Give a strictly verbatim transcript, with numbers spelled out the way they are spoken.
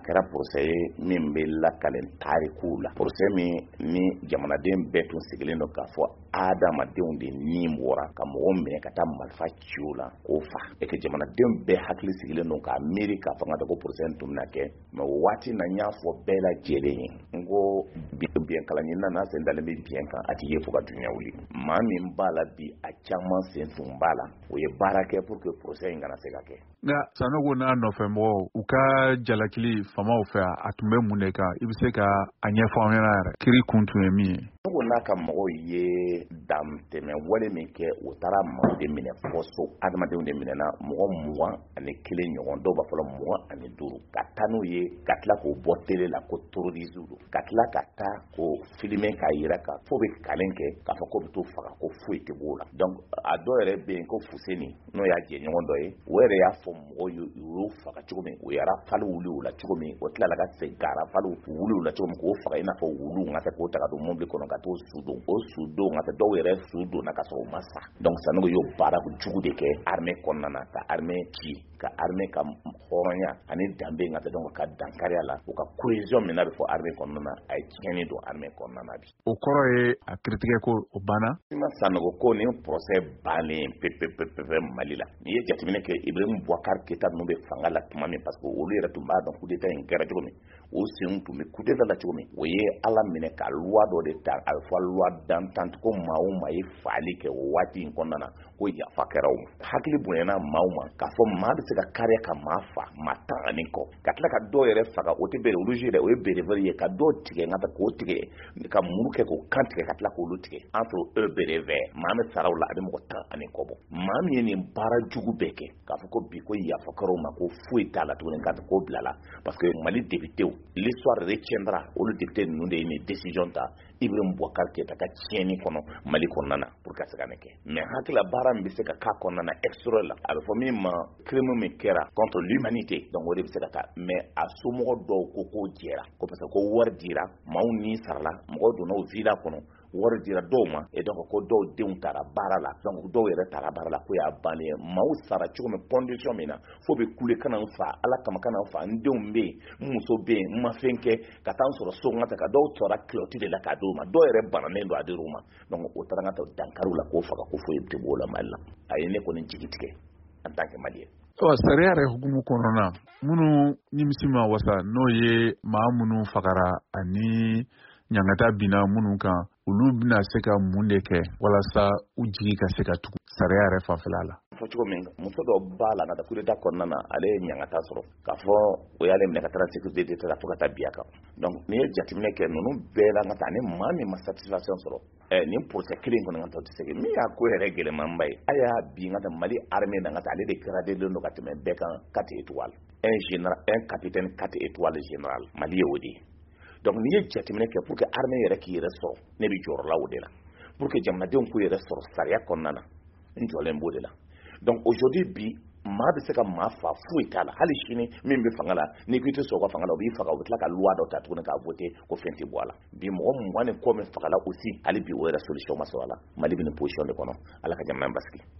kɛra procès min bɛ lakalen tariku la procès min ni jamanaden bɛɛ tun sigilen don k'a fɔ adamadenw de ni bɔra ka mɔgɔ minɛ ka taa marifa ci o la k'o fa et que jamanadenw bɛɛ hakili sigilen don k'a miiri k'a fɔ ka ko procès tun bɛna kɛ mais waati na n y'a fɔ bɛɛ lajɛlen ye n ko biɲɛ kalanni na n'a sen dalen bɛ biɲɛ kan a tɛ ye fo ka duɲɛ wuli maa min b'a la bi a caman sen tun b'a la o ye baara kɛ pour que procès in kana se ka kɛ nka Sanogo n'a nɔfɛ mɔgɔw u ka jalakili famaw fɛ a tun bɛ mun de kan i bɛ se ka a ɲɛfɔ an ɲɛna yɛrɛ kiri kun tun ye min ye Sanogo n'a ka mɔgɔw ye dantɛmɛ wale min kɛ u taara maaw de minɛ fɔ so adamadenw de minɛna mɔgɔ mugan ani kelen ɲɔgɔn dɔw b'a fɔlɔ mugan ani duuru ka taa n'u ye ka tila k'o bɔ télé la ko terroristes don ka tila ka taa k'o filmer k'a yira ka fo bɛ kalen kɛ k'a fɔ ko bɛ t'u faga ko foyi tɛ b'o la donc a dɔw yɛrɛ bɛ yen ko Fuseni n'o y'a jɛɲɔgɔn dɔ ye o yɛrɛ y'a fɔ mɔgɔw ye u y'o faga cogo min u yɛrɛ fali wuli o la cogo min o tilala ka segin ka fali wuli o la cogo min k'o faga i n'a fɔ wulu nka tɛ k'o ta ka don mobili kɔnɔ ka t'o su don o su don nka tɛ dɔw yɛrɛ su donna ka sɔrɔ u ma sa donc Sanogo y'o baara jugu de kɛ armée kɔnɔna na ka armée ci ka armée ka hɔrɔnya ani danbe nka tɛ donc ka dankariya la u ka cohésion min n'a bɛ fɔ armée kɔnɔna na a ye tiɲɛni don armée kɔnɔna na bi o kɔrɔ ye a kiritigɛ ko o banna ma Sanogo ko ni procès bannen pepepepe Mali la n'i ye jateminɛ kɛ Ibrahim Boubacar Keïta ninnu bɛ fanga la tuma min parce que olu yɛrɛ tun b'a dɔn coup d'état in kɛra cogo min o sen tun bɛ coup d'état la cogo min o ye Ala minɛ ka loi dɔ de ta a bɛ fɔ loi d'entente ko maa o maa ye faali kɛ o waati in kɔnɔna na ko yafa kɛra o ma hakili bonyana maaw ma k'a fɔ maa bɛ se ka kariya ka maa fa maa tan ani kɔ ka tila ka dɔw yɛrɛ faga o tɛ bere olu yɛrɛ o ye bereveri ye ka dɔw tigɛ nka ta k'o tigɛ ka muru kɛ k'o kan tigɛ ka tila k'olu tigɛ entre eux bereveri maa min saraw la a bɛ mɔgɔ tan ani kɔ bɔ maa min ye nin baara jugu bɛɛ kɛ k'a fɔ ko bi ko yafa kɛra o ma ko foyi t'a la tuguni k'a k'o bila la parce que Mali députés l'histoire retiendra olu députés ninnu de ye nin décision ta Ibrahim Boubacar Keïta ka tiɲɛni kɔnɔ Mali kɔnɔna na pour ka se ka nin kɛ mais hakila baara min bɛ se ka k'a kɔnɔna na extérieur la a bɛ fɔ min ma crime min kɛra contre l'humanité donc o de bɛ se ka taa mais a somɔgɔ dɔw ko k'o jɛra ko parce que ko wari dira maaw ni sarala mɔgɔw donna o villa kɔnɔ wari dira dɔw ma et donc ko dɔw denw taara baara la donc dɔw yɛrɛ taara baara la ko y'a bannen maaw sara cogo min condition min na fo bɛ kule kana n fa Ala kama kana n fa n denw bɛ yen n muso bɛ yen n ma fɛn kɛ ka taa n sɔrɔ so n ka ka dɔw tora culotte de la k'a d'o ma dɔw yɛrɛ bananen don a dir'u ma donc o taara n ka taa dankariw la k'o faga ko foyi tɛ b'o la Mali la a ye ne kɔni jigi tigɛ en tant que Malien. ɔ sariya yɛrɛ hukumu kɔnɔna minnu nimisi ma wasa n'o ye maa minnu fagara ani ɲangata binna minnu kan olu bɛna se ka mun de kɛ walasa u jigi ka se ka tugu sariya yɛrɛ fanfɛla la fɔ cogo min muso dɔ b'a la ka taa coup d'état kɔnɔna na ale ye ɲangata sɔrɔ k'a fɔ o y'ale minɛ ka taa sécurité d'État la fo ka taa bin a kan donc n'i ye jateminɛ kɛ ninnu bɛɛ la ka taa ni maa min ma satisfaction sɔrɔ ɛ nin procès kelen kɔnɔ ka taa o tɛ se min y'a ko yɛrɛ gɛlɛmanba ye a y'a bin ka taa Mali armée na ka taa ale de gradé don ka tɛmɛ bɛɛ kan quatre étoiles un général un capitaine quatre étoiles général Mali ye o de ye donc n'i ye jateminɛ kɛ pour que armée yɛrɛ k'i yɛrɛ sɔrɔ ne bɛ jɔyɔrɔ la o de la pour que jamanadenw k'u yɛrɛ sɔrɔ sariya kɔnɔna na n jɔlen b'o de la donc aujourd'hui bi maa bɛ se ka maa fa foyi t'a la hali sini min bɛ fanga la n'i ko i tɛ sɔn ka fanga la u b'i faga u bɛ tila ka loi dɔ ta tuguni k'a voter ko fɛn tɛ bɔ a la bi mɔgɔ mugan ni kɔ min fagala aussi hali bi o yɛrɛ solution ma sɔrɔ a la Mali bɛ nin position de kɔnɔ Ala ka jamana in basigi